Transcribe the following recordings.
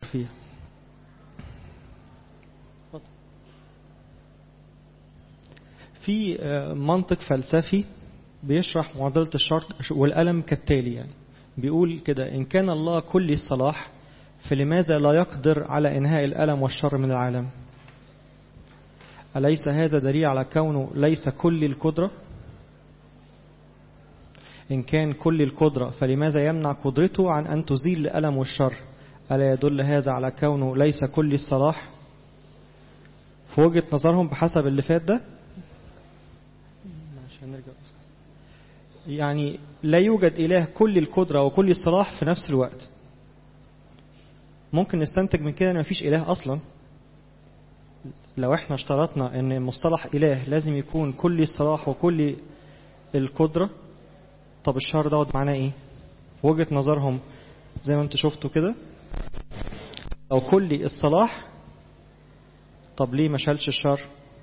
فيها. في منطق فلسفي بيشرح معضلة الشر والألم كالتالي، يعني بيقول كده: إن كان الله كل الصلاح فلماذا لا يقدر على إنهاء الألم والشر من العالم؟ أليس هذا دليل على كونه ليس كل القدرة؟ إن كان كل القدرة فلماذا يمنع قدرته عن أن تزيل الألم والشر؟ ألا يدل هذا على كونه ليس كل الصلاح؟ في وجهة نظرهم بحسب اللي فات ده يعني لا يوجد إله كل القدرة وكل الصلاح في نفس الوقت. ممكن نستنتج من كده أن مفيش إله أصلا. لو احنا اشترطنا أن مصطلح إله لازم يكون كل الصلاح وكل القدرة، طب الشر دوت معناه إيه؟ في وجهة نظرهم زي ما انتوا شفتوا كده، أو كل الصلاح، طب ليه ما شالش الشر؟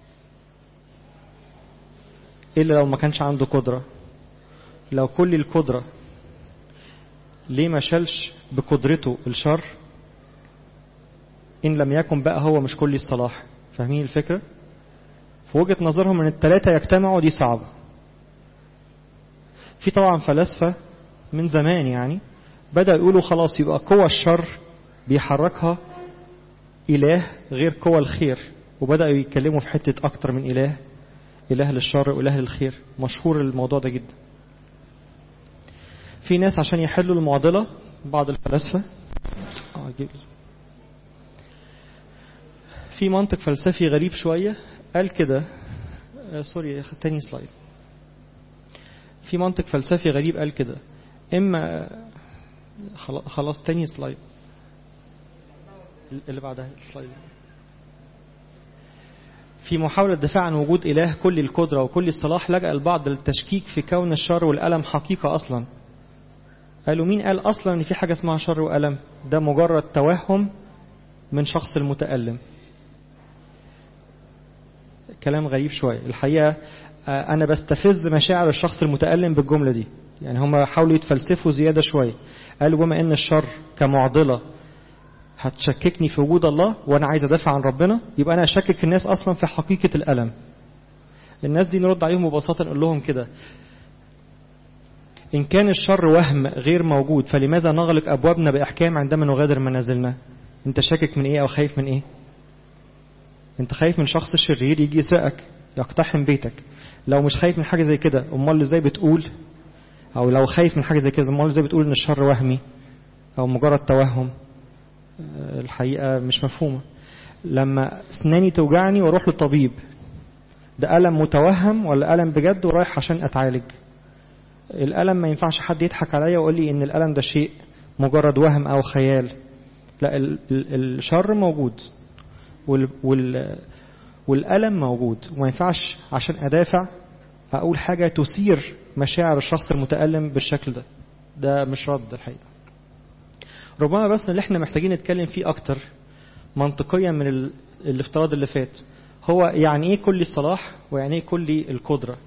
إلا لو ما كانش عنده قدرة. لو كل القدرة ليه ما شالش بقدرته الشر إن لم يكن بقى هو مش كل الصلاح؟ فاهمين الفكرة؟ في وجهة نظرهم ان الثلاثة يجتمعوا دي صعبة. في طبعا فلاسفة من زمان يعني بدأ يقولوا خلاص يبقى قوى الشر بيحركها إله غير قوى الخير، وبدأوا يتكلموا في حتة أكتر من إله، إله للشر وإله للخير. مشهور الموضوع ده جدا. في ناس عشان يحلوا المعضلة، بعض الفلاسفة في منطق فلسفي غريب شوية قال كده، سوري تاني سلايد. في منطق فلسفي غريب قال كده: إما خلاص تاني سلايد اللي بعدها السلايد. في محاولة الدفاع عن وجود إله كل القدرة وكل الصلاح لجأ البعض للتشكيك في كون الشر والألم حقيقة أصلا. قالوا مين قال أصلا أن في حاجة اسمها شر وألم؟ ده مجرد توهم من شخص المتألم. كلام غريب شوية الحقيقة. أنا بستفز مشاعر الشخص المتألم بالجملة دي. يعني هم حاولوا يتفلسفوا زيادة شوية. قالوا بما أن الشر كمعضلة هتشككني في وجود الله وأنا عايز أدافع عن ربنا، يبقى أنا أشكك الناس أصلا في حقيقة الألم. الناس دي نرد عليهم ببساطة نقول لهم كده: إن كان الشر وهم غير موجود فلماذا نغلق أبوابنا بإحكام عندما نغادر منازلنا؟ أنت شاكك من إيه أو خايف من إيه؟ أنت خايف من شخص شرير يجي يسرقك يقتحم بيتك. لو مش خايف من حاجة زي كده أمال إزاي بتقول، أو لو خايف من حاجة زي كده أمال إزاي بتقول إن الشر وهمي أو مجرد توهم؟ الحقيقة مش مفهومة. لما أسناني توجعني وأروح للطبيب، ده ألم متوهم ولا ألم بجد ورايح عشان أتعالج؟ الألم ما ينفعش حد يضحك عليا ويقول لي إن الألم ده شيء مجرد وهم أو خيال. لا، الشر موجود والألم موجود، وما ينفعش عشان أدافع أقول حاجة تثير مشاعر الشخص المتألم بالشكل ده. ده مش رد الحقيقة. ربما بس اللي احنا محتاجين نتكلم فيه أكتر منطقيا من الافتراض اللي فات هو يعني إيه كل الصلاح ويعني إيه كل القدرة.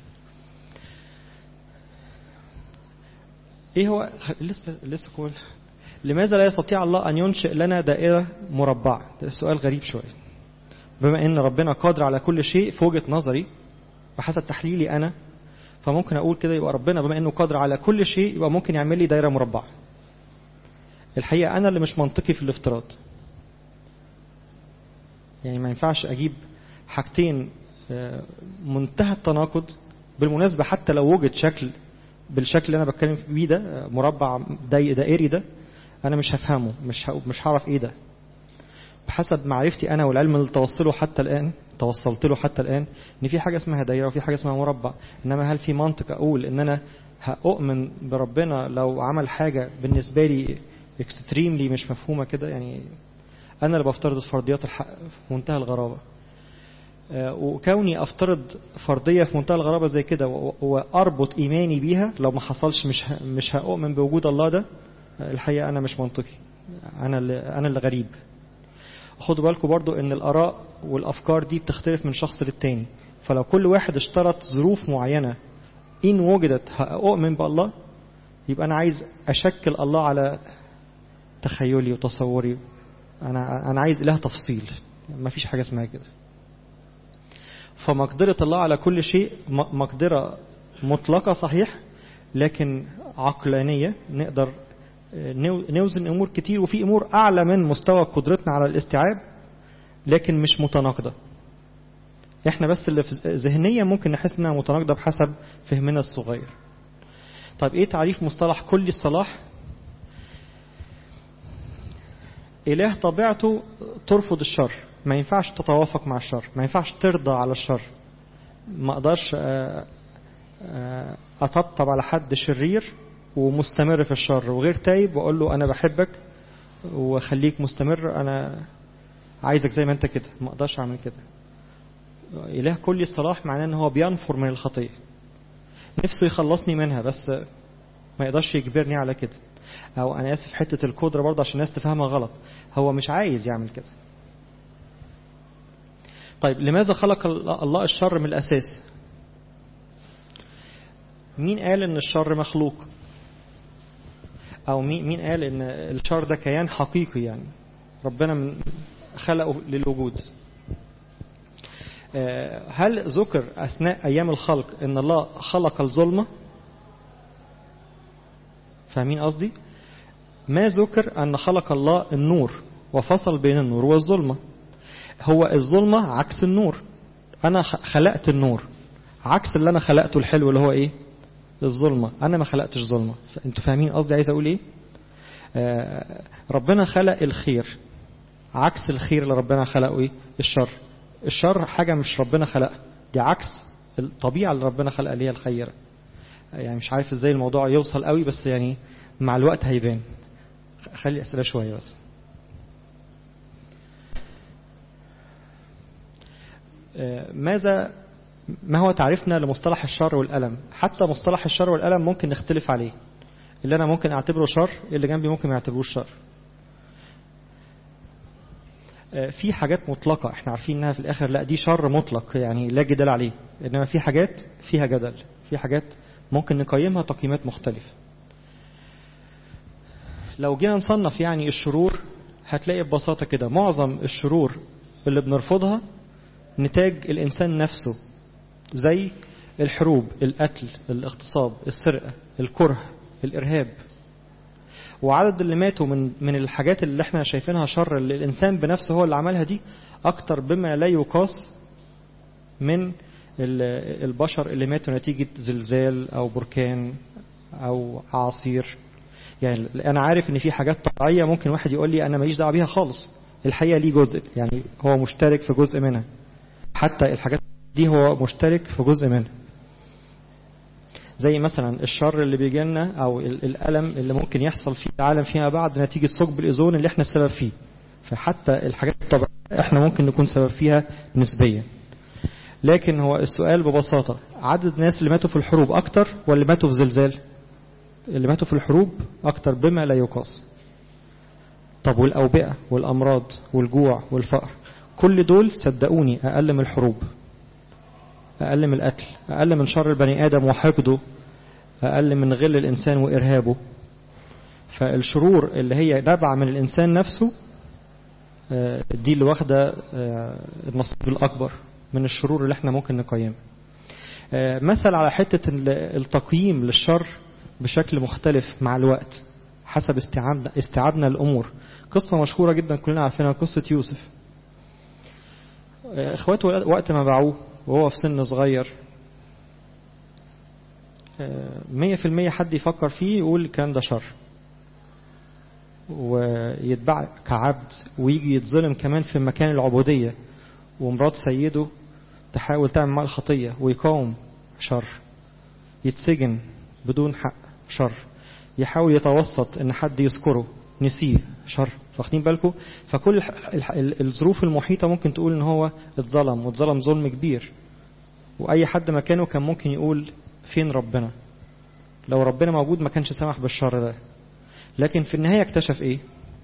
إيه هو لسه كول لماذا لا يستطيع الله أن ينشئ لنا دائرة مربعة؟ ده سؤال غريب شوية. بما أن ربنا قادر على كل شيء في وجهة نظري وحسب تحليلي أنا، فممكن أقول كده يبقى ربنا بما أنه قادر على كل شيء يبقى ممكن يعمل لي دائرة مربعة. الحقيقة أنا اللي مش منطقي في الافتراض. يعني ما ينفعش أجيب حاجتين منتهى التناقض. بالمناسبة حتى لو وجد شكل بالشكل اللي أنا بتكلم بيه ده، مربع دائري ده، أنا مش هفهمه، مش هعرف إيه ده. بحسب معرفتي أنا والعلم اللي توصلت له حتى الآن إن في حاجة اسمها دائرة وفي حاجة اسمها مربع. إنما هل في منطق أقول إن أنا هأؤمن بربنا لو عمل حاجة بالنسبة لي اكستريملي مش مفهومة كده؟ يعني أنا اللي بفترض فرضيات الحق في منتهى الغرابة. وكوني أفترض فرضية في منتهى الغرابة زي كده وأربط إيماني بيها لو ما حصلش مش هأؤمن بوجود الله ده. الحقيقة أنا مش منطقي، أنا اللي غريب. خدوا بالكم برضو إن الآراء والأفكار دي بتختلف من شخص للتاني. فلو كل واحد اشترط ظروف معينة إن وجدت هأؤمن بالله، يبقى أنا عايز أشكل الله على تخيلي وتصوري أنا عايز إله تفصيل، ما فيش حاجة اسمها كده. فمقدرة الله على كل شيء مقدرة مطلقة صحيح، لكن عقلانية نقدر نوزن أمور كتير، وفي أمور أعلى من مستوى قدرتنا على الاستيعاب لكن مش متناقضة. احنا بس اللي في ذهنيا ممكن نحس انها متناقضة بحسب فهمنا الصغير. طيب ايه تعريف مصطلح كل الصلاح؟ إله طبيعته ترفض الشر، ما ينفعش تتوافق مع الشر، ما ينفعش ترضى على الشر. ما اقدرش أطبطب على حد شرير ومستمر في الشر وغير تايب وأقول له أنا بحبك وخليك مستمر، أنا عايزك زي ما أنت كده. ما أقدرش أعمل كده. إله كل الصلاح معناه أنه هو بينفر من الخطية، نفسه يخلصني منها بس ما يقدرش يجبرني على كده. أو أنا آسف حتة القدرة برضه عشان الناس تفهمها غلط، هو مش عايز يعمل كده. طيب لماذا خلق الله الشر من الأساس؟ مين قال إن الشر مخلوق؟ أو مين قال إن الشر ده كيان حقيقي؟ يعني ربنا خلقه للوجود. هل ذكر أثناء أيام الخلق إن الله خلق الظلمة؟ فاهمين قصدي؟ ما ذكر أن خلق الله النور وفصل بين النور والظلمة. هو الظلمة عكس النور، أنا خلقت النور عكس اللي أنا خلقته الحلو اللي هو إيه؟ الظلمة. أنا ما خلقتش ظلمة. أنتوا فاهمين قصدي عايز أقول إيه؟ ربنا خلق الخير عكس الخير اللي ربنا خلقه إيه؟ الشر. الشر حاجة مش ربنا خلقها، دي عكس الطبيعة اللي ربنا خلقها اللي هي الخيرة. يعني مش عارف إزاي الموضوع يوصل قوي، بس يعني مع الوقت هيبان. خلي أسئلة شوية بس. ما هو تعريفنا لمصطلح الشر والألم؟ حتى مصطلح الشر والألم ممكن نختلف عليه. اللي أنا ممكن أعتبره شر اللي جنبي ممكن ما يعتبروش شر. في حاجات مطلقة احنا عارفين انها في الآخر لا دي شر مطلق يعني لا جدال عليه، إنما في حاجات فيها جدل، في حاجات ممكن نقيمها تقييمات مختلفة. لو جينا نصنف يعني الشرور هتلاقي ببساطة كده معظم الشرور اللي بنرفضها نتاج الإنسان نفسه، زي الحروب، القتل، الاغتصاب، السرقة، الكره، الإرهاب. وعدد اللي ماتوا من الحاجات اللي احنا شايفينها شر اللي الإنسان بنفسه هو اللي عملها دي أكتر بما لا يقاس من البشر اللي ماتوا نتيجة زلزال أو بركان أو أعاصير. يعني أنا عارف إن في حاجات طبيعية ممكن واحد يقول لي أنا ماليش دعوة بيها خالص، الحقيقة ليه جزء، يعني هو مشترك في جزء منها. حتى الحاجات دي هو مشترك في جزء منها، زي مثلا الشر اللي بيجي لنا أو الألم اللي ممكن يحصل في العالم فيما بعد نتيجة ثقب الأوزون اللي احنا السبب فيه. فحتى الحاجات الطبيعية احنا ممكن نكون سبب فيها نسبيا. لكن هو السؤال ببساطة، عدد الناس اللي ماتوا في الحروب أكتر ولا ماتوا في زلزال؟ اللي ماتوا في الحروب أكتر بما لا يقاس. طب والأوبئة والأمراض والجوع والفقر، كل دول صدقوني أقل من الحروب، أقل من القتل، أقل من شر البني آدم وحقده، أقل من غل الإنسان وإرهابه. فالشرور اللي هي نابعة من الإنسان نفسه دي اللي واخدة النصيب الأكبر من الشرور اللي احنا ممكن نقيمها. مثل على حتة التقييم للشر بشكل مختلف مع الوقت حسب استيعابنا الأمور. قصة مشهورة جدا كلنا عارفينها، قصة يوسف. اخواته وقت ما باعوه وهو في سن صغير 100% حد يفكر فيه يقول الكلام ده شر، ويتباع كعبد ويجي يتظلم كمان في مكان العبودية، ومرات سيده تحاول تعمل معه الخطية ويقاوم شر، يتسجن بدون حق شر، يحاول يتوسط ان حد يذكره نسيه شر. فاخدين بالكم؟ فكل الظروف المحيطة ممكن تقول ان هو اتظلم واتظلم ظلم كبير، واي حد مكانه كان ممكن يقول فين ربنا؟ لو ربنا موجود ما كانش سمح بالشر ده. لكن في النهاية اكتشف ايه؟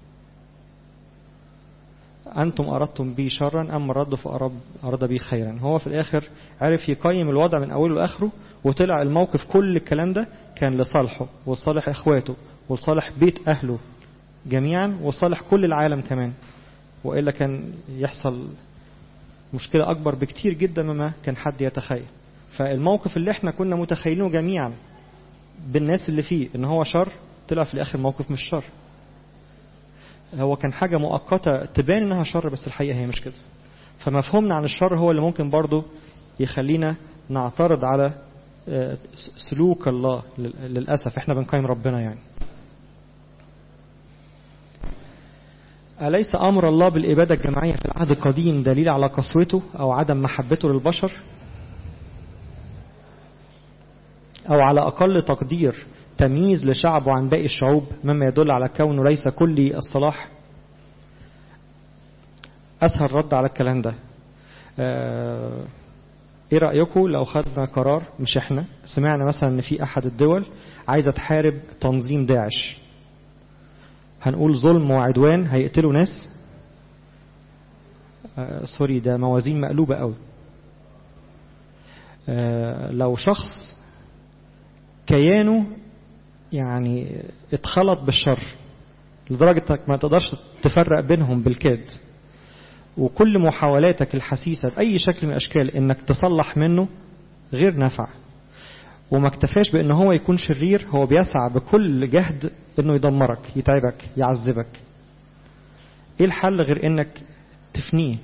أنتم أردتم بي شرا أما الرد فأراد بي خيرا. هو في الآخر عرف يقيم الوضع من أوله لآخره، وطلع الموقف كل الكلام ده كان لصالحه ولصالح إخواته ولصالح بيت أهله جميعا وصالح كل العالم كمان. وإلا كان يحصل مشكلة أكبر بكتير جدا مما كان حد يتخيل. فالموقف اللي احنا كنا متخيلينه جميعا بالناس اللي فيه ان هو شر، طلع في الآخر موقف مش شر. هو كان حاجة مؤقتة تبان انها شر، بس الحقيقة هي مش كده. فمفهومنا عن الشر هو اللي ممكن برضو يخلينا نعترض على سلوك الله. للأسف احنا بنقيم ربنا يعني. أليس أمر الله بالإبادة الجماعية في العهد القديم دليل على قسوته أو عدم محبته للبشر، أو على أقل تقدير تمييز لشعبه عن باقي الشعوب، مما يدل على كونه ليس كل الصلاح؟ أسهل رد على الكلام ده. إيه رأيكم لو خدنا قرار، مش إحنا، سمعنا مثلا إن في أحد الدول عايزة تحارب تنظيم داعش، هنقول ظلم وعدوان هيقتلوا ناس؟ سوري، ده موازين مقلوبة قوي. لو شخص كيانه يعني اتخلط بالشر لدرجة انك ما تقدرش تفرق بينهم بالكاد، وكل محاولاتك الحسيسة بأي شكل من الأشكال انك تصلح منه غير نافع، وما اكتفاش بأن هو يكون شرير، هو بيسعى بكل جهد انه يدمرك، يتعبك، يعذبك، ايه الحل غير انك تفنيه؟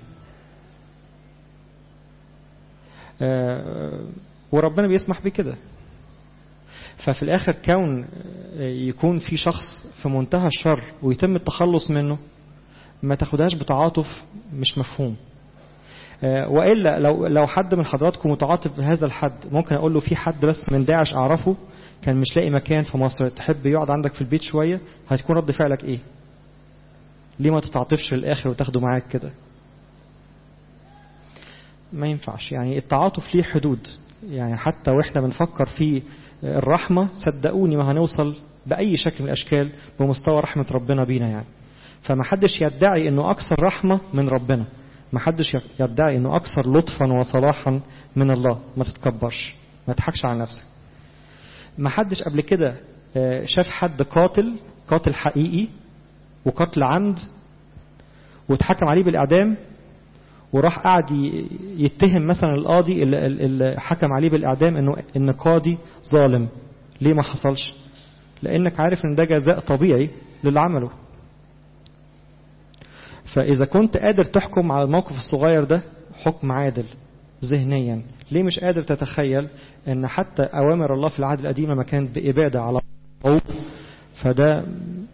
وربنا بيسمح بكده. ففي الآخر كون يكون في شخص في منتهى الشر ويتم التخلص منه، ما تاخدهاش بتعاطف مش مفهوم. وإلا لو حد من حضراتكم متعاطف بهذا الحد، ممكن أقول له في حد بس من داعش أعرفه كان مش لاقي مكان في مصر، تحب يقعد عندك في البيت شوية؟ هتكون رد فعلك إيه؟ ليه ما تتعاطفش للآخر وتاخده معاك كده؟ ما ينفعش. يعني التعاطف ليه حدود. يعني حتى وإحنا بنفكر في الرحمة، صدقوني ما هنوصل بأي شكل من الأشكال بمستوى رحمة ربنا بينا يعني. فما حدش يدعي أنه أكثر رحمة من ربنا، ما حدش يدعي أنه أكثر لطفا وصلاحا من الله. ما تتكبرش، ما تضحكش على نفسك. ما حدش قبل كده شاف حد قاتل حقيقي وقتل عمد واتحكم عليه بالإعدام، وراح قاعد يتهم مثلا القاضي اللي حكم عليه بالإعدام إن قاضي ظالم. ليه ما حصلش؟ لأنك عارف إن ده جزاء طبيعي للي عمله. فإذا كنت قادر تحكم على الموقف الصغير ده حكم عادل ذهنيا، ليه مش قادر تتخيل إن حتى أوامر الله في العهد القديم لما كانت بإبادة على الشعوب، فده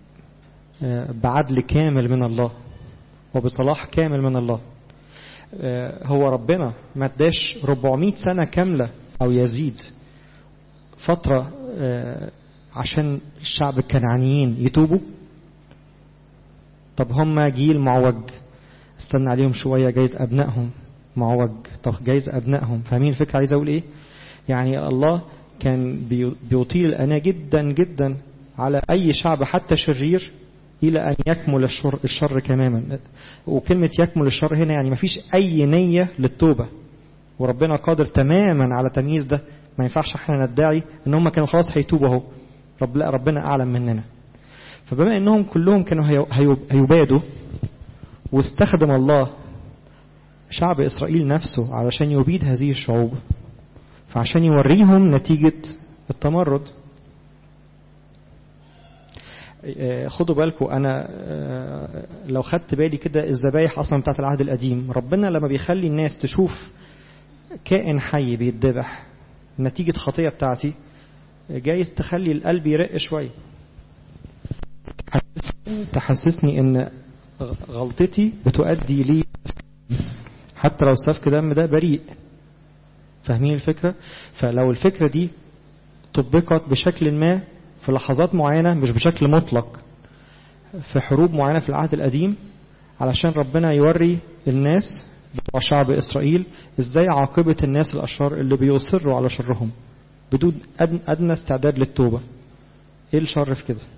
بعدل كامل من الله وبصلاح كامل من الله. هو ربنا ما اداش 400 سنة كاملة أو يزيد فترة عشان الشعب الكنعانيين يتوبوا؟ طب هم جيل معوج، استنى عليهم شوية، جايز أبنائهم معوج. طب جايز أبنائهم، فاهمين الفكرة عايز أقول إيه؟ يعني الله كان بيطيل الأناة جدا جدا على أي شعب حتى شرير إلى أن يكمل الشر تماما. وكلمة يكمل الشر هنا يعني ما فيش أي نية للتوبة، وربنا قادر تماما على تمييز ده. ما ينفعش احنا ندعي ان هم كانوا خلاص هيتوبوا اهو. لا، ربنا أعلم مننا. فبما انهم كلهم كانوا هيبادوا، واستخدم الله شعب إسرائيل نفسه علشان يبيد هذه الشعوب، فعشان يوريهم نتيجة التمرد. خدوا بالكم، أنا لو خدت بالي كده الذبايح أصلا بتاعت العهد القديم، ربنا لما بيخلي الناس تشوف كائن حي بيتذبح نتيجة خطية بتاعتي، جايز تخلي القلب يرق شوية، تحسسني ان غلطتي بتؤدي لي، حتى لو سفك دم ده بريء. فاهمين الفكرة؟ فلو الفكرة دي طبقت بشكل ما في لحظات معينة، مش بشكل مطلق، في حروب معينة في العهد القديم، علشان ربنا يوري الناس بتوع شعب إسرائيل ازاي عاقبة الناس الأشرار اللي بيصروا على شرهم بدون أدنى استعداد للتوبة. ايه الشر في كده؟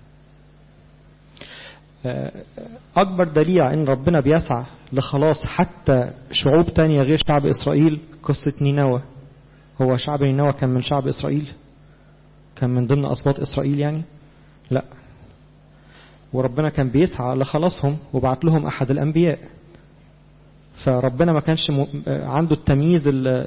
أكبر دليل ان ربنا بيسعى لخلاص حتى شعوب تانية غير شعب إسرائيل قصة نينوى. هو شعب نينوى كان من شعب إسرائيل؟ كان من ضمن أسباط إسرائيل يعني؟ لا. وربنا كان بيسعى لخلاصهم وبعت لهم أحد الأنبياء. فربنا ما كانش عنده التمييز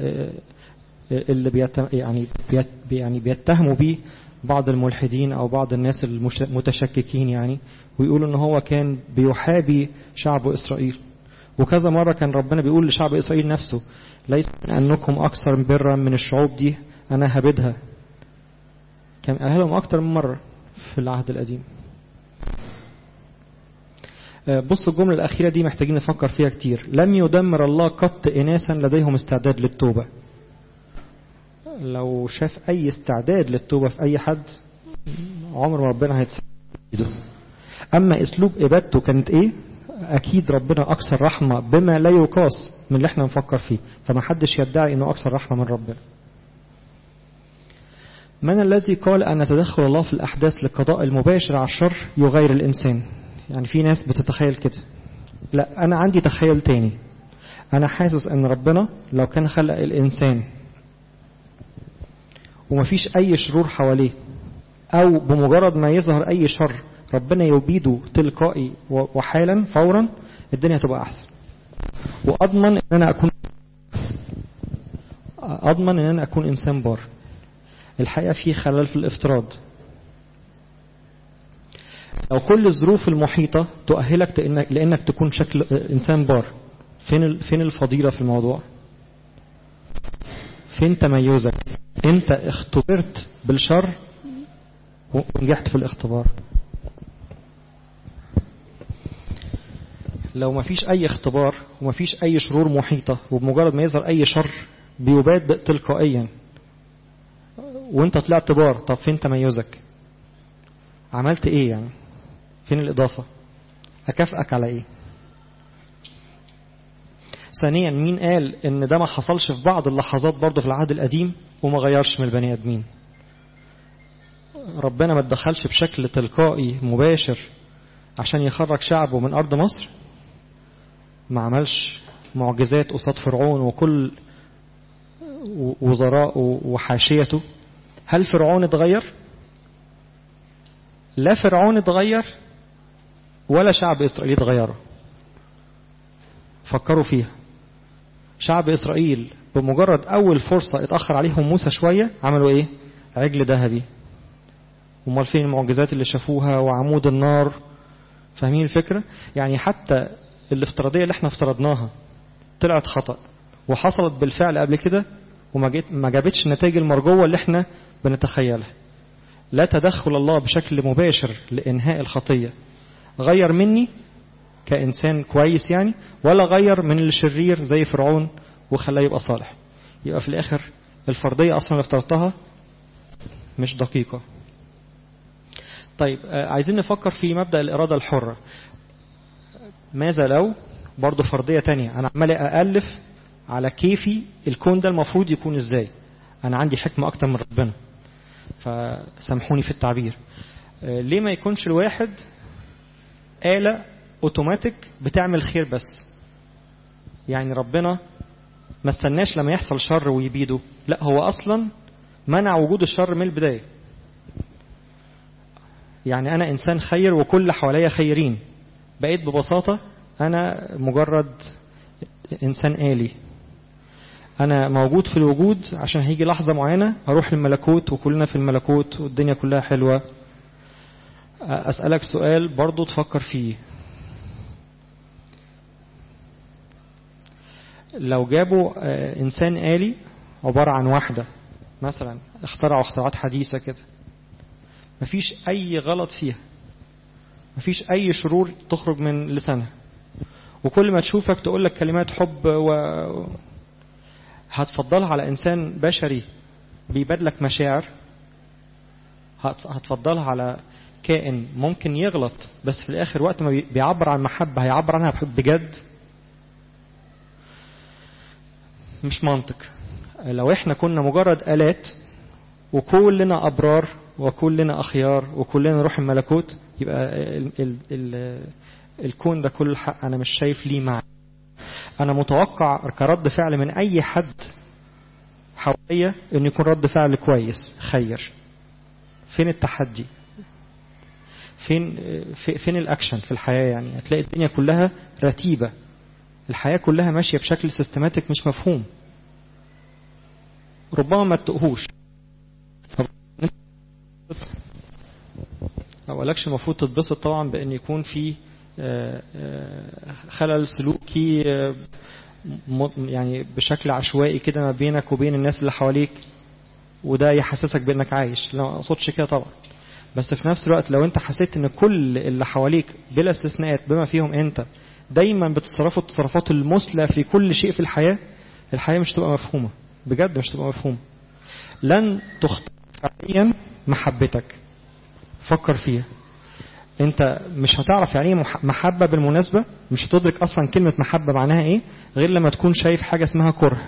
اللي يعني بيتهموا بيه بعض الملحدين أو بعض الناس المتشككين يعني، ويقولوا إن هو كان بيحابي شعب إسرائيل. وكذا مرة كان ربنا بيقول لشعب إسرائيل نفسه ليس أنكم أكثر برا من الشعوب دي أنا هبدها. كان قالها لهم أكتر من مرة في العهد القديم. بصوا الجملة الأخيرة دي محتاجين نفكر فيها كتير. لم يدمر الله قط إناسا لديهم استعداد للتوبة. لو شاف أي استعداد للتوبة في أي حد عمر ما ربنا هيتساعده. أما أسلوب إبادته كانت إيه؟ أكيد ربنا أكثر رحمة بما لا يقاس من اللي احنا نفكر فيه، فما حدش يدعي أنه أكثر رحمة من ربنا. من الذي قال أن تدخل الله في الأحداث للقضاء المباشر على الشر يغير الإنسان؟ يعني في ناس بتتخيل كده. لا، أنا عندي تخيل تاني. أنا حاسس أن ربنا لو كان خلق الإنسان ومفيش أي شرور حواليه، أو بمجرد ما يظهر أي شر ربنا يبيده تلقائي وحالا فورا، الدنيا هتبقى أحسن. وأضمن أن أنا أكون إنسان بار. الحقيقة في خلل في الافتراض. لو كل الظروف المحيطة تؤهلك لأنك تكون شكل إنسان بار، فين الفضيلة في الموضوع؟ فين تميزك؟ أنت اختبرت بالشر ونجحت في الاختبار. لو ما فيش أي اختبار وما فيش أي شرور محيطة، وبمجرد ما يظهر أي شر بيباد تلقائيا وانت طلعت بار، طب فين تميزك؟ عملت ايه يعني؟ فين الإضافة؟ أكافئك على ايه؟ ثانيا، مين قال ان ده ما حصلش في بعض اللحظات برضه في العهد القديم وما غيرش من البني ادمين؟ ربنا ما تدخلش بشكل تلقائي مباشر عشان يخرج شعبه من أرض مصر؟ ما عملش معجزات قصاد فرعون وكل وزراء وحاشيته؟ هل فرعون اتغير؟ لا، فرعون اتغير ولا شعب إسرائيل اتغير. فكروا فيها. شعب إسرائيل بمجرد أول فرصة اتأخر عليهم موسى شوية عملوا إيه؟ عجل ذهبي. ومال فين المعجزات اللي شافوها وعمود النار؟ فاهمين الفكرة؟ يعني حتى الافتراضية اللي احنا افترضناها طلعت خطأ، وحصلت بالفعل قبل كده وما جابتش النتائج المرجوة اللي احنا بنتخيلها. لا تدخل الله بشكل مباشر لإنهاء الخطية غير مني كإنسان كويس يعني، ولا غير من الشرير زي فرعون وخلاه يبقى صالح. يبقى في الآخر الفرضية أصلا اللي افترضتها مش دقيقة. طيب، عايزين نفكر في مبدأ الإرادة الحرة. ماذا لو برضو فرضية تانية، أنا عمال أألف على كيفي الكون ده المفروض يكون إزاي. أنا عندي حكمة أكتر من ربنا، فسامحوني في التعبير. ليه ما يكونش الواحد آلة أوتوماتيك بتعمل خير بس؟ يعني ربنا ما استناش لما يحصل شر ويبيده، لا، هو أصلا منع وجود الشر من البداية. يعني أنا إنسان خير وكل حواليا خيرين، بقيت ببساطة أنا مجرد إنسان آلي. أنا موجود في الوجود عشان هيجي لحظة معينة هروح للملكوت وكلنا في الملكوت والدنيا كلها حلوة. أسألك سؤال برضو تفكر فيه. لو جابوا إنسان آلي عبارة عن واحدة مثلا، اخترعوا اختراعات حديثة كده، مفيش أي غلط فيها، مفيش أي شرور تخرج من لسانها، وكل ما تشوفك تقول لك كلمات حب هتفضلها على إنسان بشري بيبادلك مشاعر؟ هتفضلها على كائن ممكن يغلط بس في الآخر وقت ما بيعبر عن محبة هيعبر عنها بجد؟ مش منطق. لو احنا كنا مجرد آلات وكلنا أبرار وكلنا أخيار وكلنا نروح الملكوت، يبقى الكون ده كل حق أنا مش شايف ليه معنى. أنا متوقع كرد فعل من أي حد حواليا أن يكون رد فعل كويس خير. فين التحدي؟ فين الاكشن في الحياة؟ يعني هتلاقي الدنيا كلها رتيبة، الحياة كلها ماشية بشكل سيستماتيك مش مفهوم، ربما ما تتقهوش. أولكش المفروض تتبسط طبعا بأن يكون في خلل سلوكي يعني بشكل عشوائي كده ما بينك وبين الناس اللي حواليك، وده يحسسك بأنك عايش. لا، ما أقصدش كده طبعا، بس في نفس الوقت لو أنت حسيت أن كل اللي حواليك بلا استثناءات بما فيهم أنت دايما بتتصرفوا التصرفات المثلى في كل شيء في الحياة مش تبقى مفهومة بجد، مش تبقى مفهومة. لن تختار فعليا محبتك. فكر فيها، انت مش هتعرف يعني ايه محبة بالمناسبة، مش هتدرك اصلا كلمة محبة معناها ايه غير لما تكون شايف حاجة اسمها كره.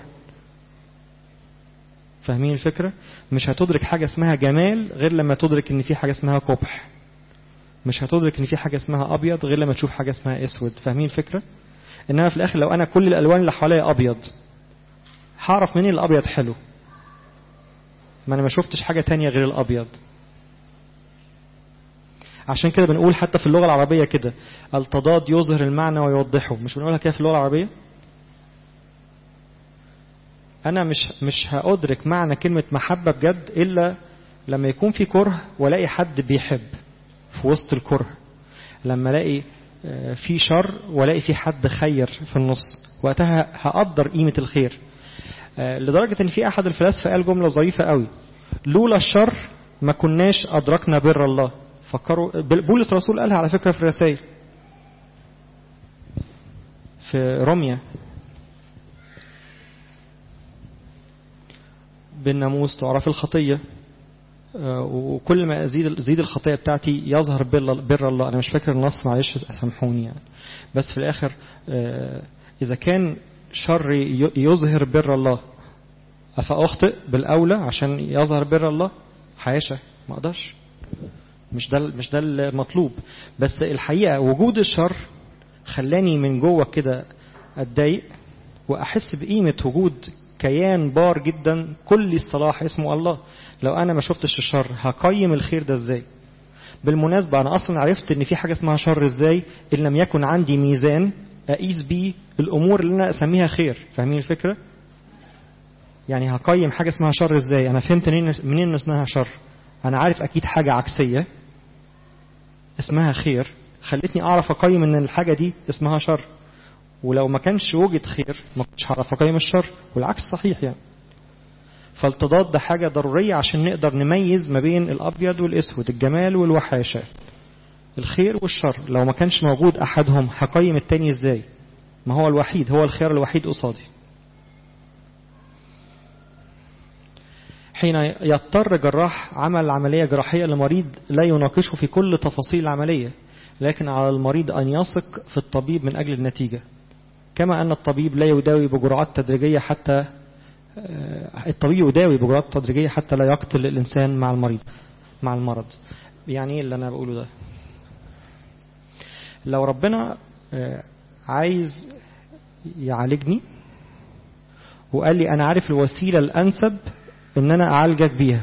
فاهمين الفكرة؟ مش هتدرك حاجة اسمها جمال غير لما تدرك ان في حاجة اسمها قبح. مش هتدرك ان في حاجة اسمها ابيض غير لما تشوف حاجة اسمها اسود. فاهمين الفكرة؟ انما في الاخر لو انا كل الالوان اللي حواليا ابيض، هعرف منين الابيض حلو؟ ما انا ما شفتش حاجة تانية غير الابيض. عشان كده بنقول حتى في اللغة العربية كده التضاد يظهر المعنى ويوضحه. مش بنقولها كده في اللغة العربية؟ أنا مش هأدرك معنى كلمة محبة بجد إلا لما يكون في كره ولاقي حد بيحب في وسط الكره، لما الاقي في شر ولاقي في حد خير في النص، وقتها هقدر قيمة الخير. لدرجة ان في احد الفلاسفة قال جملة ظريفة قوي: لولا الشر ما كناش ادركنا بر الله. فكروا بولس الرسول قالها على فكرة في الرسائل في روميا: بالناموس تعرف الخطية، وكل ما زيد الخطية بتاعتي يظهر بر الله. أنا مش فاكر النص، معلش سامحوني يعني، بس في الآخر إذا كان شر يظهر بر الله أفأخطئ بالأولى عشان يظهر بر الله؟ حاشا، ما أقدرش، مش ده المطلوب. بس الحقيقة وجود الشر خلاني من جوه كده أتضايق وأحس بقيمة وجود كيان بار جدا كل الصلاح اسمه الله. لو أنا ما شفتش الشر هقيم الخير ده إزاي؟ بالمناسبة أنا أصلا عرفت إن في حاجة اسمها شر إزاي إن لم يكن عندي ميزان أقيس بيه الأمور اللي أنا أسميها خير. فاهمين الفكرة؟ يعني هقيم حاجة اسمها شر إزاي؟ أنا فهمت منين اسمها شر. أنا عارف أكيد حاجة عكسية اسمها خير خلتني أعرف أقيم إن الحاجة دي اسمها شر، ولو ما كانش وجد خير ما كنتش هعرف أقيم الشر، والعكس صحيح يعني. فالتضاد ده حاجة ضرورية عشان نقدر نميز ما بين الأبيض والأسود، الجمال والوحاشة، الخير والشر. لو ما كانش موجود أحدهم هقيم التاني إزاي؟ ما هو الوحيد، هو الخير الوحيد قصادي. حين يضطر جراح عمل عملية جراحية لمريض لا يناقشه في كل تفاصيل العملية، لكن على المريض أن يثق في الطبيب من أجل النتيجة، كما أن الطبيب لا يداوي بجرعات تدريجية حتى الطبيب يداوي بجرعات تدريجية حتى لا يقتل الإنسان مع المرض. يعني ايه اللي أنا بقوله ده؟ لو ربنا عايز يعالجني وقال لي أنا عارف الوسيلة الأنسب إن أنا أعالجك بيها،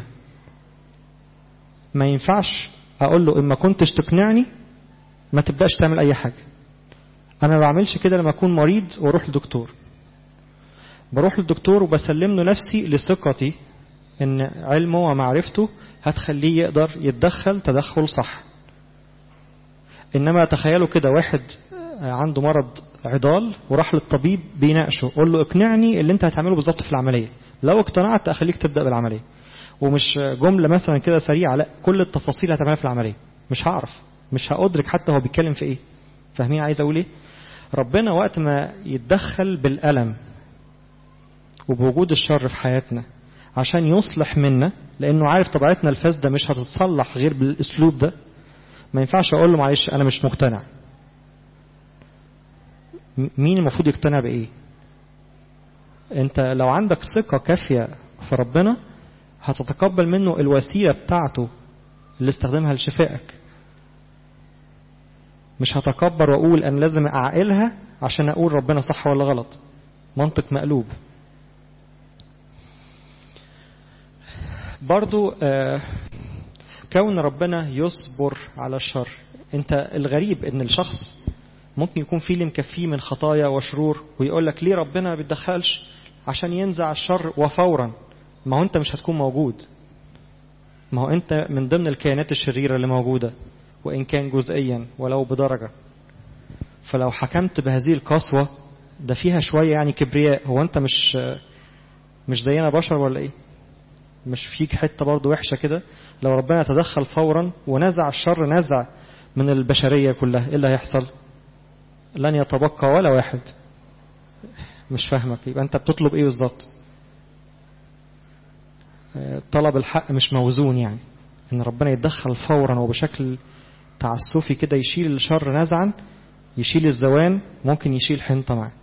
ما ينفعش أقول له إما كنتش تقنعني ما تبدأش تعمل أي حاجة. أنا ما بعملش كده لما أكون مريض وأروح للدكتور. بروح للدكتور وبسلم له نفسي لثقتي إن علمه ومعرفته هتخليه يقدر يتدخل تدخل صح. إنما تخيلوا كده واحد عنده مرض عضال وراح للطبيب بيناقشه، قول له اقنعني اللي انت هتعمله بالظبط في العملية، لو اقتنعت أخليك تبدأ بالعملية. ومش جملة مثلا كده سريعة، لا، كل التفاصيل هتعملها في العملية. مش هعرف، مش هأدرك حتى هو بيتكلم في ايه. فاهمين عايز اقول ايه؟ ربنا وقت ما يتدخل بالألم وبوجود الشر في حياتنا عشان يصلح منا، لأنه عارف طبيعتنا الفاسدة مش هتتصلح غير بالأسلوب ده، ما ينفعش أقول له معلش أنا مش مقتنع. مين المفروض يقتنع بإيه؟ أنت لو عندك ثقة كافية في ربنا هتتقبل منه الوسيلة بتاعته اللي استخدمها لشفائك. مش هتكبر وأقول أنا لازم أعقلها عشان أقول ربنا صح ولا غلط. منطق مقلوب. برضو كون ربنا يصبر على الشر، انت الغريب ان الشخص ممكن يكون فيه اللي مكفيه من خطايا وشرور ويقول لك ليه ربنا ما بيتدخلش عشان ينزع الشر وفورا. ما هو انت مش هتكون موجود، ما هو انت من ضمن الكائنات الشريرة اللي موجودة وان كان جزئيا ولو بدرجة. فلو حكمت بهذه القسوة ده فيها شوية يعني كبرياء. هو انت مش زينا بشر ولا ايه؟ مش فيك حتة برضو وحشة كده؟ لو ربنا تدخل فورا ونزع الشر نزع من البشرية كلها ايه اللي هيحصل؟ لن يتبقى ولا واحد. مش فاهمك. يبقى انت بتطلب ايه بالظبط؟ طلب الحق مش موزون، يعني ان ربنا يتدخل فورا وبشكل تعسفي كده يشيل الشر نزعا، يشيل الزوان، ممكن يشيل حنطة معه.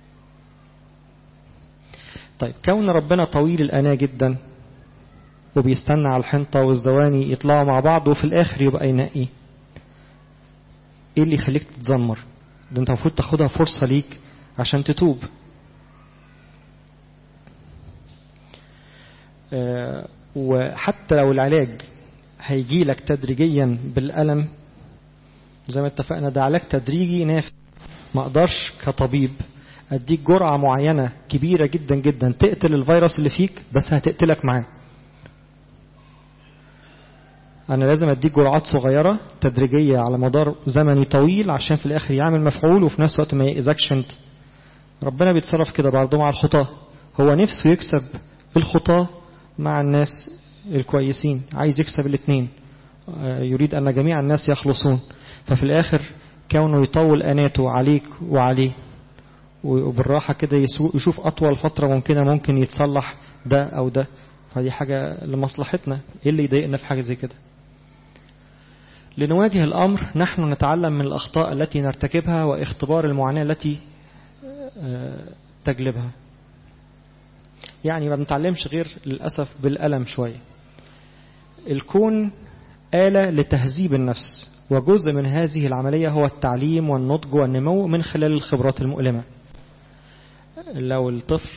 طيب كون ربنا طويل الأناة جدا وبيستنى على الحنطة والزواني يطلعوا مع بعض وفي الآخر يبقى ينقي، ايه اللي يخليك تتذمر؟ ده انت المفروض تاخدها فرصة ليك عشان تتوب. وحتى لو العلاج هيجي لك تدريجيا بالألم زي ما اتفقنا، ده علاج تدريجي نافع. ما اقدرش كطبيب اديك جرعة معينة كبيرة جدا جدا تقتل الفيروس اللي فيك، بس هتقتلك معاه. انا لازم اديك جرعات صغيرة تدريجية على مدار زمني طويل عشان في الاخر يعمل مفعول وفي نفس الوقت ما يأذكش انت. ربنا بيتصرف كده برضه مع الخطاة. هو نفسه يكسب الخطاة مع الناس الكويسين، عايز يكسب الاثنين، يريد ان جميع الناس يخلصون. ففي الاخر كونه يطول اناته عليك وعليه وبالراحة كده يشوف اطول فترة ممكنة ممكن يتصلح ده او ده، فدي حاجة لمصلحتنا. ايه اللي يضايقنا في حاجة زي كده؟ لنواجه الامر نحن نتعلم من الاخطاء التي نرتكبها واختبار المعاناة التي تجلبها. يعني ما بنتعلمش غير للأسف بالألم شوية. الكون آلة لتهذيب النفس، وجزء من هذه العملية هو التعليم والنضج والنمو من خلال الخبرات المؤلمة. لو الطفل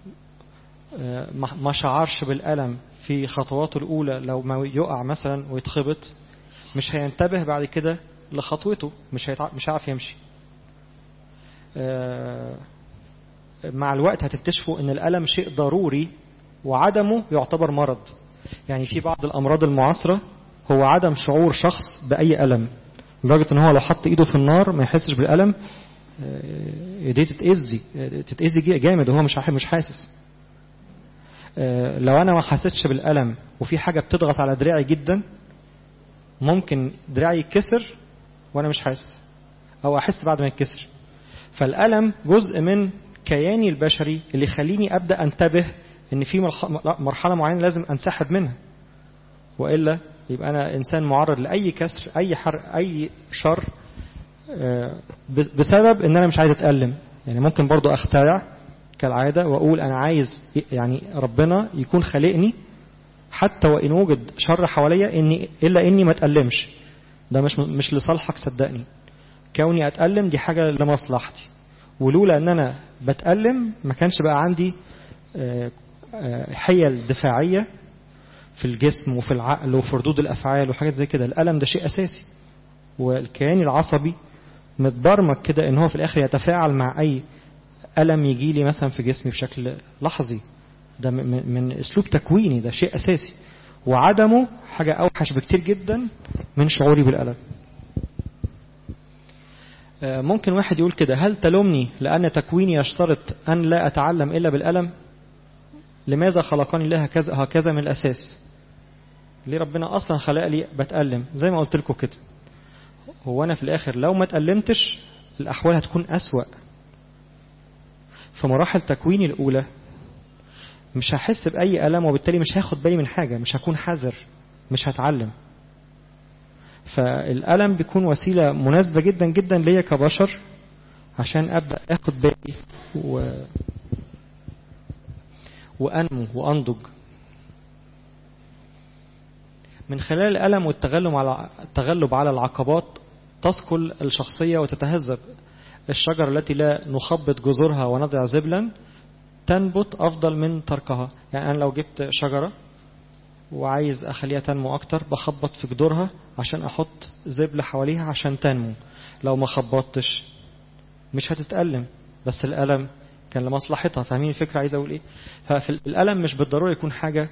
ما شعرش بالألم في خطواته الأولى، لو ما يقع مثلا ويتخبط مش هينتبه بعد كده لخطوته، مش هيعرف يمشي. مع الوقت هتكتشفوا ان الألم شيء ضروري وعدمه يعتبر مرض. يعني في بعض الأمراض المعاصرة هو عدم شعور شخص بأي ألم، لدرجة ان هو لو حط ايده في النار ما يحسش بالألم، ايديه تتأذي جامد وهو مش حاسس. لو انا ما حسيتش بالألم وفي حاجة بتضغط على دراعي جدا، ممكن دراعي يتكسر وانا مش حاسس، او احس بعد ما يتكسر. فالألم جزء من كياني البشري اللي يخليني أبدأ أنتبه إن في مرحلة معينة لازم أنسحب منها، وإلا يبقى أنا إنسان معرض لأي كسر، أي حرق، أي شر، بسبب إن أنا مش عايز أتألم. يعني ممكن برضو أخترع كالعادة وأقول أنا عايز يعني ربنا يكون خلقني حتى وإن وجد شر حواليا إلا إني ما أتألمش. ده مش لصالحك صدقني. كوني أتألم دي حاجة لمصلحتي، ولولا أن أنا بتألم ما كانش بقى عندي حيل دفاعية في الجسم وفي العقل وفي ردود الأفعال وحاجات زي كده. الألم ده شيء أساسي، والكيان العصبي متبرمج كده إن هو في الآخر يتفاعل مع أي ألم يجي لي مثلا في جسمي بشكل لحظي. ده من أسلوب تكويني، ده شيء أساسي، وعدمه حاجة أوحش بكتير جدا من شعوري بالألم. ممكن واحد يقول كده: هل تلومني لأن تكويني يشترط أن لا أتعلم إلا بالألم؟ لماذا خلقني الله هكذا من الأساس؟ ليه ربنا أصلا خلق لي بتألم؟ زي ما قلت لكم كده، هو أنا في الآخر لو ما تألمتش الأحوال هتكون أسوأ. في مراحل تكويني الأولى مش هحس بأي ألم، وبالتالي مش هاخد بالي من حاجة، مش هكون حذر، مش هتعلم. فالألم بيكون وسيلة مناسبة جدا جدا ليا كبشر عشان أبدأ أخد بالي وأنمو وأنضج. من خلال الألم والتغلب على العقبات تثقل الشخصية وتتهذب. الشجرة التي لا نخبط جذورها ونضع زبلا تنبت أفضل من تركها. يعني أنا لو جبت شجرة وعايز أخليها تنمو أكتر، بخبط في جدورها عشان أحط زبل حواليها عشان تنمو. لو ما خبطتش مش هتتألم، بس الألم كان لمصلحتها. فاهمين الفكرة عايز أقول إيه؟ فالألم مش بالضرورة يكون حاجة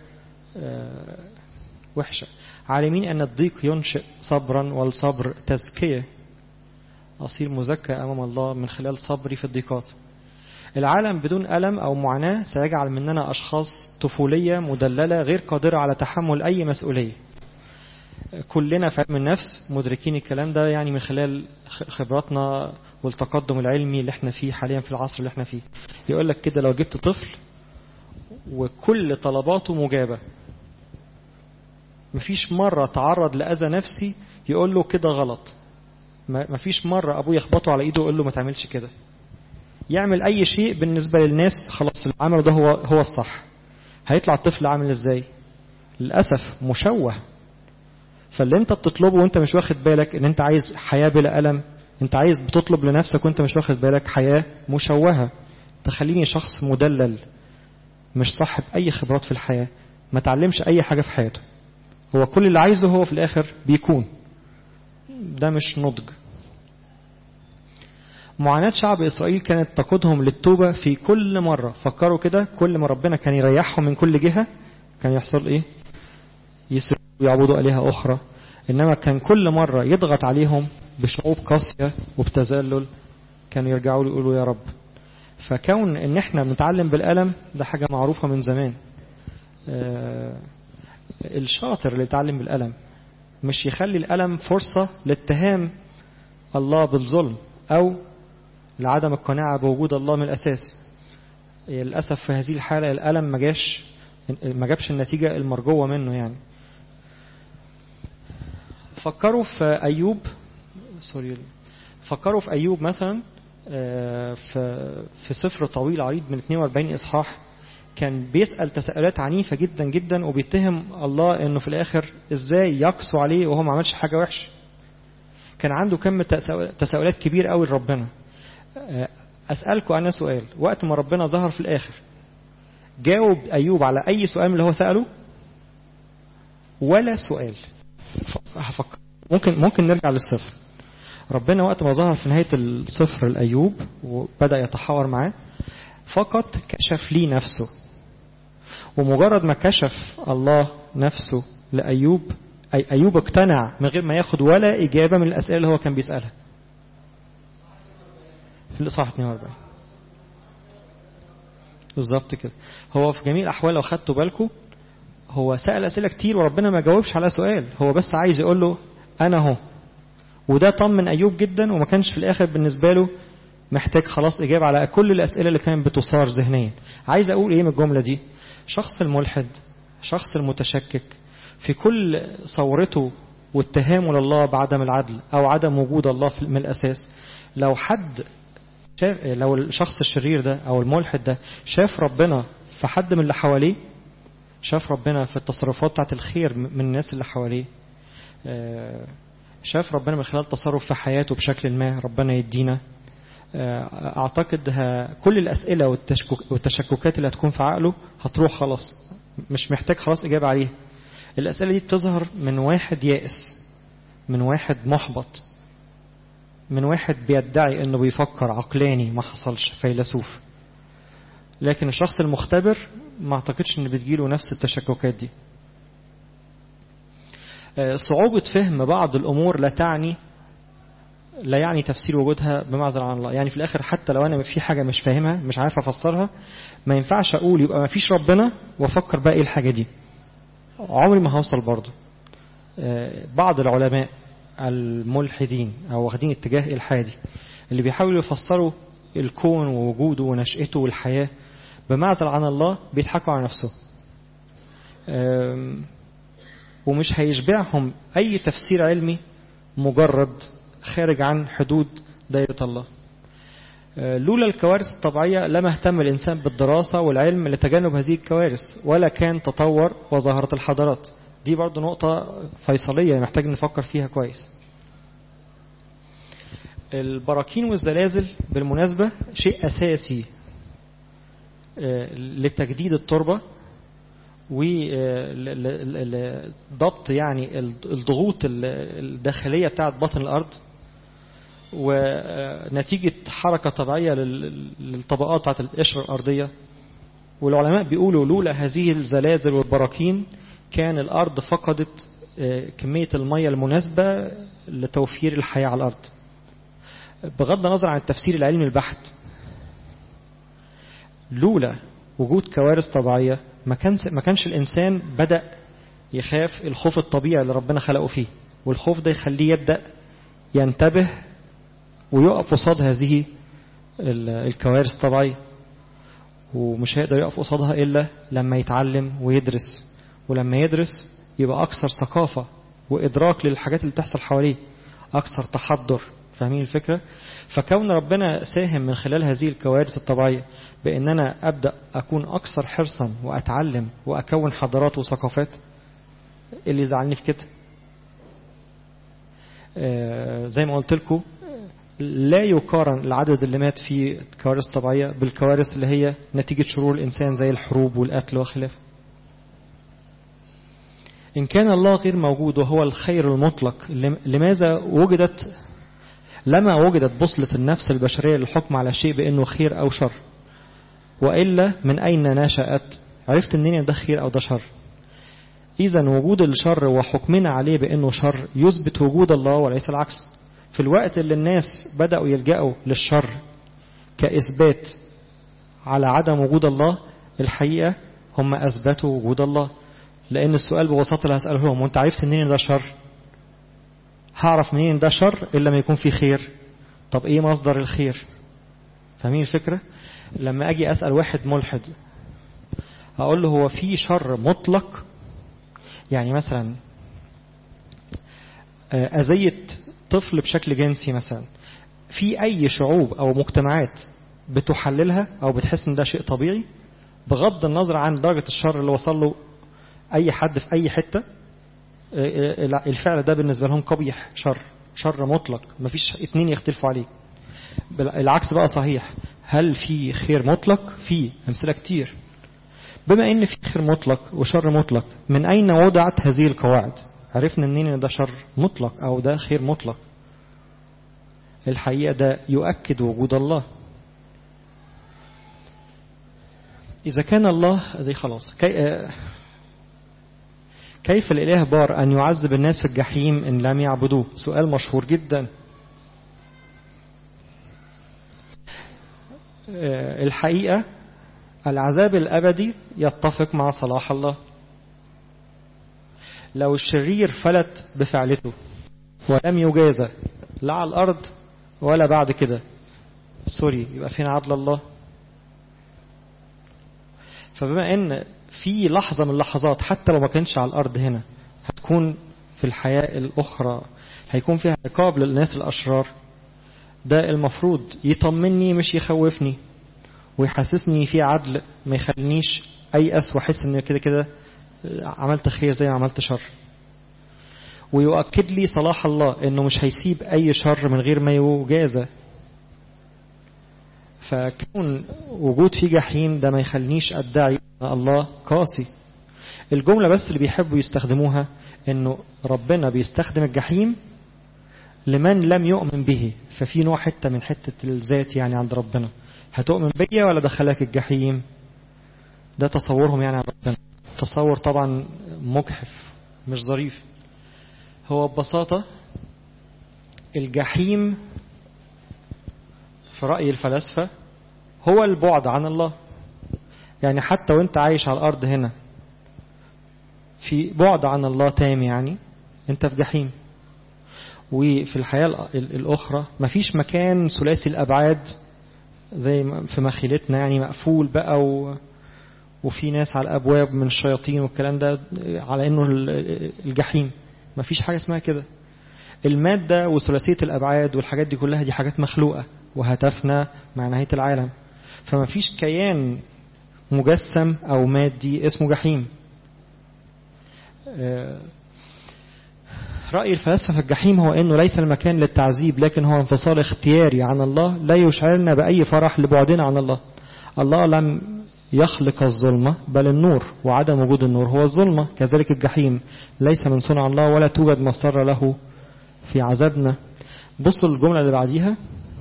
وحشة. عالمين أن الضيق ينشئ صبرا، والصبر تزكية، أصير مزكى أمام الله من خلال صبري في الضيقات. العالم بدون ألم أو معاناة سيجعل مننا أشخاص طفولية مدللة غير قادرة على تحمل أي مسؤولية. كلنا في علم النفس مدركين الكلام ده، يعني من خلال خبراتنا والتقدم العلمي اللي احنا فيه حاليا في العصر اللي احنا فيه. يقول لك كده، لو جبت طفل وكل طلباته مجابة، مفيش مرة تعرض لأذى نفسي يقول له كده غلط، مفيش مرة أبوه يخبطه على إيده ويقول له ما تعملش كده. يعمل أي شيء بالنسبة للناس خلاص العمل ده هو الصح. هيطلع الطفل عامل إزاي؟ للأسف مشوه. فاللي انت بتطلبه وانت مش واخد بالك ان انت عايز حياة بلا ألم، انت عايز بتطلب لنفسك وانت مش واخد بالك حياة مشوهة تخليني شخص مدلل مش صاحب أي خبرات في الحياة، ما تعلمش أي حاجة في حياته. هو كل اللي عايزه هو في الآخر بيكون. ده مش نضج. معاناة شعب إسرائيل كانت تقودهم للتوبة في كل مرة. فكروا كده، كل ما ربنا كان يريحهم من كل جهة كان يحصل إيه؟ يسرقوا ويعبدوا آلهة أخرى. إنما كان كل مرة يضغط عليهم بشعوب قاسية وبتذلل كانوا يرجعوا له يقولوا يا رب. فكون إن إحنا بنتعلم بالألم ده حاجة معروفة من زمان. الشاطر اللي يتعلم بالألم مش يخلي الألم فرصة لاتهام الله بالظلم أو لعدم القناعة بوجود الله من الأساس. للأسف في هذه الحالة الألم ما جابش النتيجة المرجوة منه. يعني فكروا في أيوب مثلا، في سفر طويل عريض من 42 إصحاح، كان بيسأل تساؤلات عنيفة جدا جدا وبيتهم الله انه في الاخر ازاي يقسو عليه وهو ما عملش حاجة وحش. كان عنده كم تساؤلات كبير قوي لربنا. اسألكم انا سؤال، وقت ما ربنا ظهر في الاخر جاوب ايوب على اي سؤال من اللي هو سأله؟ ولا سؤال. ممكن نرجع للصفر. ربنا وقت ما ظهر في نهاية الصفر لأيوب وبدأ يتحاور معاه فقط كشف لي نفسه. ومجرد ما كشف الله نفسه لأيوب، أيوب اقتنع من غير ما ياخد ولا إجابة من الأسئلة اللي هو كان بيسألها. في الإصحاح 42 بالظبط كده. هو في جميع الأحوال لو خدتوا بالكم هو سأل أسئلة كتير وربنا ما جاوبش على سؤال، هو بس عايز يقول له أنا هو. وده طمن أيوب جدا، وما كانش في الآخر بالنسبة له محتاج خلاص إجابة على كل الأسئلة اللي كانت بتثار ذهنيا. عايز أقول إيه من الجملة دي؟ شخص الملحد، شخص المتشكك في كل صورته واتهامه لله بعدم العدل أو عدم وجود الله من الأساس، لو الشخص الشرير ده أو الملحد ده شاف ربنا في حد من اللي حواليه، شاف ربنا في التصرفات بتاعت الخير من الناس اللي حواليه، شاف ربنا من خلال تصرف في حياته بشكل ما ربنا يدينا، أعتقد كل الأسئلة والتشككات اللي هتكون في عقله هتروح خلاص، مش محتاج خلاص إجابة عليها. الأسئلة دي بتظهر من واحد يائس، من واحد محبط، من واحد بيدعي أنه بيفكر عقلاني ما حصلش، فيلسوف. لكن الشخص المختبر ما أعتقدش أن بتجيله نفس التشككات دي. صعوبة فهم بعض الأمور لا يعني تفسير وجودها بمعزل عن الله. يعني في الآخر حتى لو أنا في حاجة مش فاهمها مش عارف أفسرها، ما ينفعش أقول يبقى ما فيش ربنا وأفكر بقى إيه الحاجة دي، عمري ما هوصل برضو. بعض العلماء الملحدين أو واخدين اتجاه إلحادي اللي بيحاولوا يفسروا الكون ووجوده ونشأته والحياة بمعزل عن الله بيضحكوا على نفسه، ومش هيشبعهم أي تفسير علمي مجرد خارج عن حدود دائرة الله. لولا الكوارث الطبيعية لما اهتم الإنسان بالدراسة والعلم لتجنب هذه الكوارث، ولا كان تطور وظهرت الحضارات. دي برضو نقطة فيصلية محتاج نفكر فيها كويس. البراكين والزلازل بالمناسبة شيء أساسي لتجديد التربة وضبط يعني الضغوط الداخلية بتاعت باطن الأرض، ونتيجة حركة طبيعية للطبقات بتاعت القشرة الأرضية. والعلماء بيقولوا لولا هذه الزلازل والبراكين كان الأرض فقدت كمية المية المناسبة لتوفير الحياة على الأرض. بغض النظر عن التفسير العلمي البحت، لولا وجود كوارث طبيعية ما كانش الإنسان بدأ يخاف الخوف الطبيعي اللي ربنا خلقه فيه، والخوف ده يخليه يبدأ ينتبه ويقف قصاد هذه الكوارث الطبيعية. ومش هيقدر يقف قصادها إلا لما يتعلم ويدرس، ولما يدرس يبقى أكثر ثقافة وإدراك للحاجات اللي بتحصل حواليه، أكثر تحضر. فاهمين الفكرة؟ فكون ربنا ساهم من خلال هذه الكوارث الطبيعية بأن أنا أبدأ أكون أكثر حرصا وأتعلم وأكون حضارات وثقافات، اللي يزعلني في كده زي ما قلت لكم لا يقارن العدد اللي مات في كوارث طبيعية بالكوارث اللي هي نتيجة شرور الإنسان زي الحروب والقتل وخلافه. إن كان الله غير موجود وهو الخير المطلق، لما وجدت بوصلة النفس البشرية للحكم على شيء بأنه خير أو شر؟ وإلا من أين نشأت؟ عرفت منين ده خير أو ده شر؟ إذن وجود الشر وحكمنا عليه بأنه شر يثبت وجود الله وليس العكس. في الوقت اللي الناس بدأوا يلجأوا للشر كإثبات على عدم وجود الله، الحقيقة هم أثبتوا وجود الله. لأن السؤال ببساطة اللي هسأله لهم، وانت عرفت منين ده شر؟ هعرف منين ده شر إلا ما يكون فيه خير. طب إيه مصدر الخير؟ فاهمين الفكرة؟ لما أجي أسأل واحد ملحد أقول له هو في شر مطلق؟ يعني مثلا أذية طفل بشكل جنسي مثلا، في أي شعوب أو مجتمعات بتحللها أو بتحس إن ده شيء طبيعي بغض النظر عن درجة الشر اللي وصل له أي حد في أي حتة؟ الفعل ده بالنسبة لهم قبيح، شر مطلق، مفيش اتنين يختلفوا عليه. العكس بقى صحيح. هل في خير مطلق؟ في أمثلة كتير. بما ان في خير مطلق وشر مطلق، من أين وضعت هذه القواعد؟ عرفنا منين ان ده شر مطلق أو ده خير مطلق؟ الحقيقة ده يؤكد وجود الله. إذا كان الله دي خلاص، كيف الإله بار أن يعذب الناس في الجحيم إن لم يعبدوه؟ سؤال مشهور جدا. الحقيقة العذاب الأبدي يتفق مع صلاح الله. لو الشرير فلت بفعلته ولم يجازى لا على الأرض ولا بعد كده، يبقى فين عدل الله؟ فبما ان في لحظة من اللحظات حتى لو ما كانش على الأرض هنا هتكون في الحياة الأخرى هيكون فيها عقاب للناس الأشرار، ده المفروض يطمني مش يخوفني، ويحسسني في عدل ما يخلينيش أيأس وأحس إن كده كده عملت خير زي ما عملت شر. ويؤكد لي صلاح الله إنه مش هيسيب أي شر من غير ما يجازى. فكون وجود في جحيم ده ما يخلينيش أدعي أن الله قاسي. الجملة بس اللي بيحبوا يستخدموها إنه ربنا بيستخدم الجحيم لمن لم يؤمن به. ففي نوع حتة من حتة الذات يعني عند ربنا، هتؤمن بيا ولا دخلك الجحيم؟ ده تصورهم يعني عن ربنا. تصور طبعا مجحف مش ظريف. هو ببساطة الجحيم في رأي الفلاسفة هو البعد عن الله. يعني حتى وانت عايش على الأرض هنا في بعد عن الله تام، يعني انت في جحيم. وفي الحياة الأخرى مفيش مكان ثلاثي الأبعاد زي في مخيلتنا، يعني مقفول بقى وفي ناس على الأبواب من الشياطين والكلام ده، على إنه الجحيم. مفيش حاجة اسمها كده. المادة وثلاثية الأبعاد والحاجات دي كلها دي حاجات مخلوقة وهتفنى مع نهاية العالم. فمفيش كيان مجسم أو مادي اسمه جحيم. رأي الفلاسفة في الجحيم هو أنه ليس المكان للتعذيب، لكن هو انفصال اختياري عن الله لا يشعرنا بأي فرح لبعدنا عن الله. الله لم يخلق الظلمة بل النور، وعدم وجود النور هو الظلمة. كذلك الجحيم ليس من صنع الله ولا توجد مصدر له في عذابنا. بصوا الجملة اللي بعديها: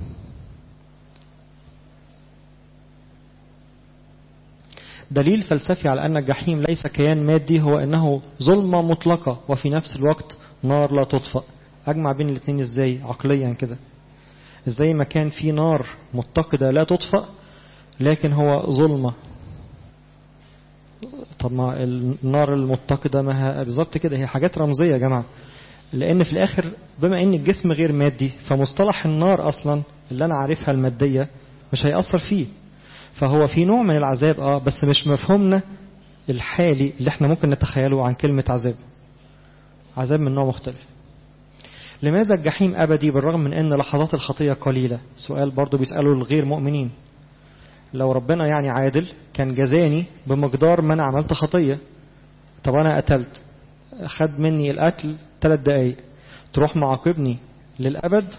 دليل فلسفي على أن الجحيم ليس كيان مادي هو أنه ظلمة مطلقة وفي نفس الوقت نار لا تطفأ. أجمع بين الاثنين إزاي عقليا كده؟ إزاي ما كان في نار متقدة لا تطفأ لكن هو ظلمة؟ طب ما النار المتقدة ما بالظبط كده، هي حاجات رمزية يا جماعة. لأن في الآخر بما أن الجسم غير مادي فمصطلح النار أصلا اللي أنا عارفها المادية مش هيأثر فيه. فهو في نوع من العذاب بس مش مفهومنا الحالي اللي احنا ممكن نتخيله عن كلمة عذاب. عذاب من نوع مختلف. لماذا الجحيم أبدي بالرغم من أن لحظات الخطية قليلة؟ سؤال برضو بيسأله الغير مؤمنين. لو ربنا يعني عادل كان جزاني بمقدار ما أنا عملت خطية. طب أنا قتلت، خد مني القتل 3 دقايق، تروح معاقبني للأبد؟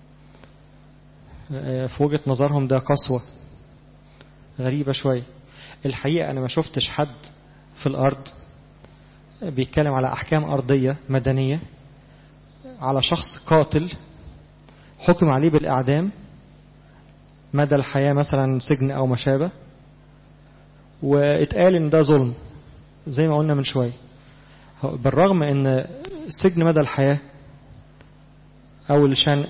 في وجهة نظرهم ده قسوة غريبة شوية. الحقيقة أنا ما شفتش حد في الأرض بيتكلم على أحكام أرضية مدنية على شخص قاتل حكم عليه بالإعدام مدى الحياة مثلا سجن أو ما شابه واتقال إن ده ظلم زي ما قلنا من شوية. بالرغم إن سجن مدى الحياة أو الشنق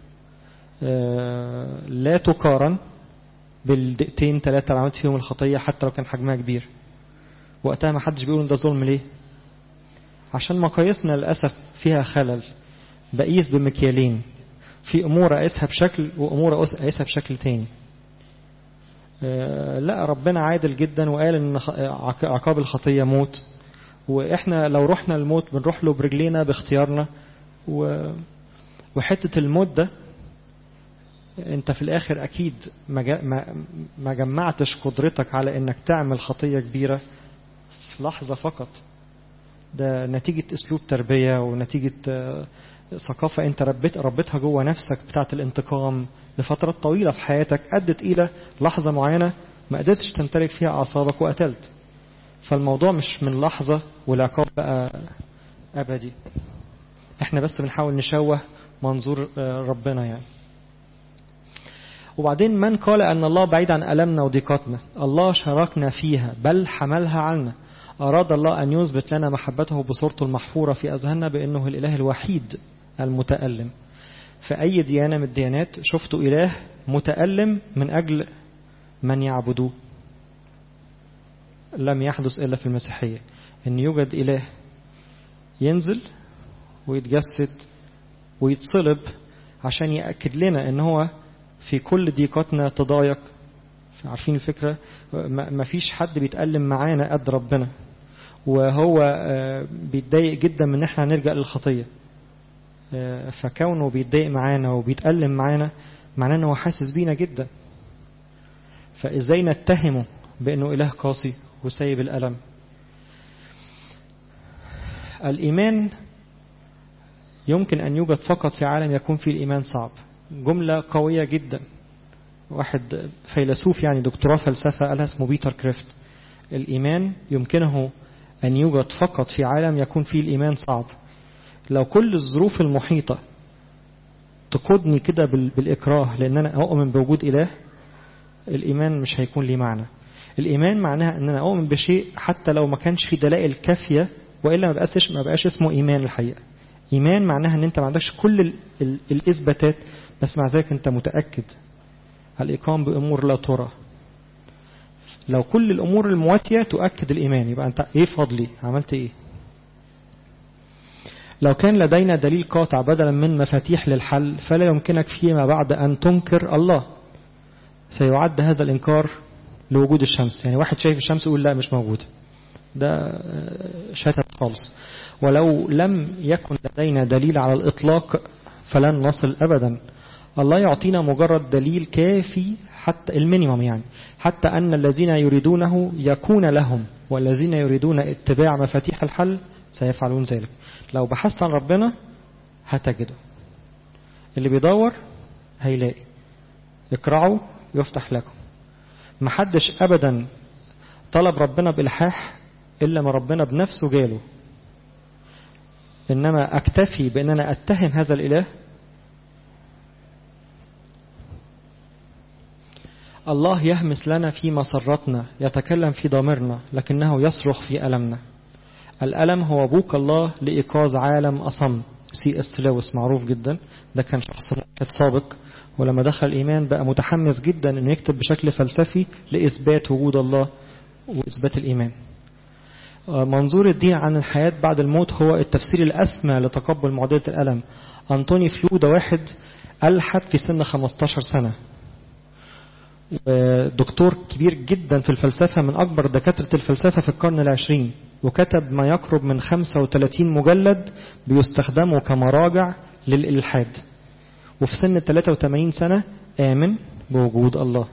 لا تقارن بالدقيقتين 3 اللي عملت فيهم الخطية حتى لو كان حجمها كبير. وقتها ما حدش بيقول إن ده ظلم. ليه؟ عشان مقاييسنا للأسف فيها خلل. بقيس بمكيالين، في أمور أقيسها بشكل وأمور أقيسها بشكل تاني. لا، ربنا عادل جدا وقال إن عقاب الخطية موت، وإحنا لو رحنا الموت بنروح له برجلينا باختيارنا. وحتة الموت ده أنت في الآخر أكيد ما جمعتش قدرتك على إنك تعمل خطية كبيرة في لحظة فقط. ده نتيجة أسلوب تربية ونتيجة ثقافة أنت ربيتها جوه نفسك بتاعة الانتقام لفترات طويلة في حياتك أدت إلى لحظة معينة ما قدرتش تمتلك فيها أعصابك وقتلت. فالموضوع مش من لحظة والعقاب بقى أبدي. احنا بس بنحاول نشوه منظور ربنا يعني. وبعدين من قال أن الله بعيد عن ألمنا وضيقاتنا؟ الله شاركنا فيها بل حملها عنا. أراد الله أن يثبت لنا محبته بصورته المحفورة في أذهاننا بأنه الإله الوحيد المتألم. في أي ديانة من الديانات شفتوا إله متألم من أجل من يعبدوه؟ لم يحدث إلا في المسيحية أن يوجد إله ينزل ويتجسد ويتصلب عشان يأكد لنا أن هو في كل ضيقاتنا تضايق. عارفين الفكرة؟ ما فيش حد بيتألم معانا قد ربنا، وهو بيتضايق جدا من احنا نلجأ للخطية. فكونه بيتضايق معانا وبيتألم معانا معناه انه حاسس بينا جدا. فازاي نتهمه بانه اله قاسي وسايب الألم؟ الإيمان يمكن أن يوجد فقط في عالم يكون فيه الإيمان صعب. جملة قوية جدا. واحد فيلسوف يعني دكتوراه فلسفة قالها اسمه بيتر كريفت. الإيمان يمكنه أن يوجد فقط في عالم يكون فيه الإيمان صعب. لو كل الظروف المحيطة تقودني كده بالإكراه لأن أنا أؤمن بوجود إله، الإيمان مش هيكون لي معنى. الإيمان معناها أن أنا أؤمن بشيء حتى لو ما كانش في دلائل كافية، وإلا ما بقاش اسمه إيمان الحقيقة. إيمان معناها أن أنت ما عندكش كل الإثباتات بس مع ذلك أنت متأكد. الإقام بأمور لا ترى. لو كل الأمور المواتية تؤكد الإيمان يبقى أنت إيه فضلي؟ عملت إيه؟ لو كان لدينا دليل قاطع بدلا من مفاتيح للحل فلا يمكنك فيما بعد أن تنكر الله. سيعد هذا الإنكار لوجود الشمس. يعني واحد شايف الشمس يقول لا مش موجودة، ده شتت خالص. ولو لم يكن لدينا دليل على الإطلاق فلن نصل أبدا. الله يعطينا مجرد دليل كافي حتى المينيمم، يعني حتى أن الذين يريدونه يكون لهم، والذين يريدون اتباع مفاتيح الحل سيفعلون ذلك. لو بحثت عن ربنا هتجده. اللي بيدور هيلاقي. اقرعوا يفتح لكم. محدش أبدا طلب ربنا بإلحاح إلا ما ربنا بنفسه جاله. إنما أكتفي بأن أنا أتهم هذا الإله. الله يهمس لنا في مسرتنا، يتكلم في ضميرنا، لكنه يصرخ في ألمنا. الألم هو بوك الله لإيقاظ عالم أصم. C.S. لويس معروف جدا، ده كان شخص ملحد سابق، ولما دخل الإيمان بقى متحمس جدا أنه يكتب بشكل فلسفي لإثبات وجود الله وإثبات الإيمان. منظور الدين عن الحياة بعد الموت هو التفسير الأسمى لتقبل معضلة الألم. أنطوني فلو ده واحد ألحد في سن 15 سنة، دكتور كبير جدا في الفلسفة، من أكبر دكاترة الفلسفة في القرن العشرين، وكتب ما يقرب من 35 مجلد بيستخدموا كمراجع للإلحاد. وفي سن 83 سنة آمن بوجود الله،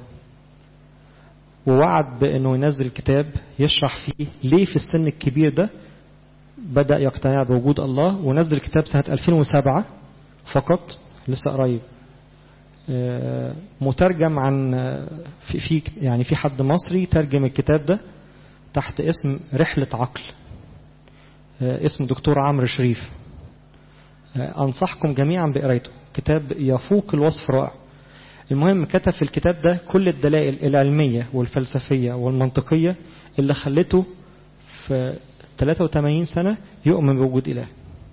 ووعد بأنه ينزل كتاب يشرح فيه ليه في السن الكبير ده بدأ يقتنع بوجود الله. ونزل كتاب سنة 2007 فقط، لسه قريب، مترجم عن في حد مصري ترجم الكتاب ده تحت اسم رحلة عقل، اسم دكتور عمرو شريف. أنصحكم جميعا بقرايته، كتاب يفوق الوصف رائع. المهم كتب في الكتاب ده كل الدلائل العلمية والفلسفية والمنطقية اللي خلته في 83 سنة يؤمن بوجود إله.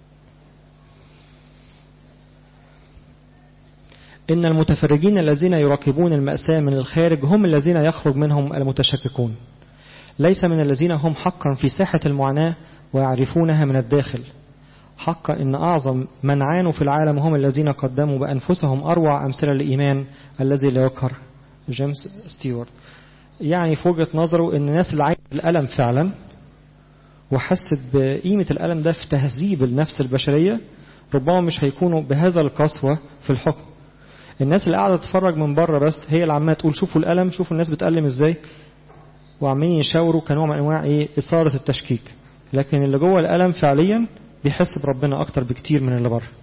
إن المتفرجين الذين يراقبون المأساة من الخارج هم الذين يخرج منهم المتشككون، ليس من الذين هم حقا في ساحة المعاناة ويعرفونها من الداخل. حقا إن أعظم من عانوا في العالم هم الذين قدموا بأنفسهم أروع أمثلة للإيمان الذي لا يقهر. جيمس ستيوارت. يعني في وجهة نظره إن الناس اللي عانت الألم فعلا وحست بقيمة الألم ده في تهذيب النفس البشرية ربما مش هيكونوا بهذا القسوة في الحكم. الناس اللي قاعدة تتفرج من بره بس هي اللي عمالة تقول شوفوا الألم، شوفوا الناس بتألم ازاي، وعمالين يشاوروا كنوع من أنواع إثارة التشكيك. لكن اللي جوه الألم فعليا بيحس بربنا أكتر بكتير من اللي بره.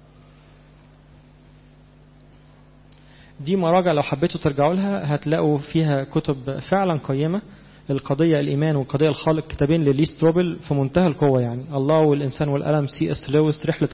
دي مراجع لو حبيتوا ترجعوا لها هتلاقوا فيها كتب فعلا قيمة. القضية الإيمان والقضية الخالق، كتابين للي ستروبل في منتهى القوة، يعني الله والإنسان والألم، C.S. لويس، رحلة